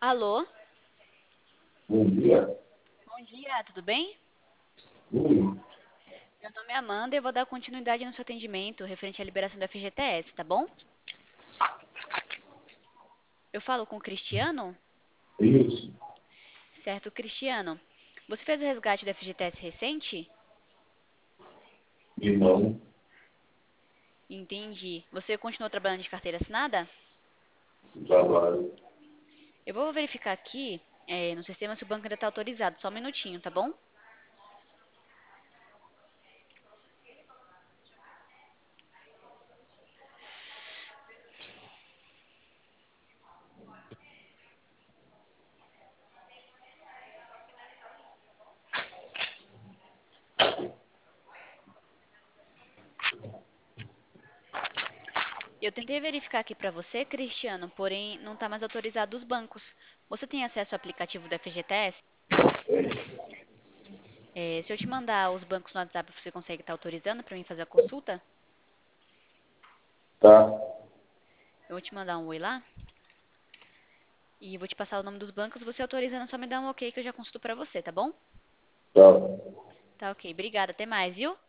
Alô? Bom dia. Bom dia, tudo bem? Tudo. Meu nome é Amanda e eu vou dar continuidade no seu atendimento referente à liberação da FGTS, tá bom? Eu falo com o Cristiano? Isso. Certo, Cristiano. Você fez o resgate da FGTS recente? E não Entendi. Você continuou trabalhando de carteira assinada? trabalho. Eu vou verificar aqui, no sistema se o banco ainda está autorizado. Só um minutinho, tá bom? Eu tentei verificar aqui para você, Cristiano, porém não está mais autorizado os bancos. Você tem acesso ao aplicativo da FGTS? Se eu te mandar os bancos no WhatsApp, você consegue estar autorizando para mim fazer a consulta? Tá, Eu vou te mandar um oi lá e vou te passar o nome dos bancos. Você autorizando, só me dá um ok que eu já consulto para você, tá bom? tá. Tá ok. Obrigada. Até mais, viu?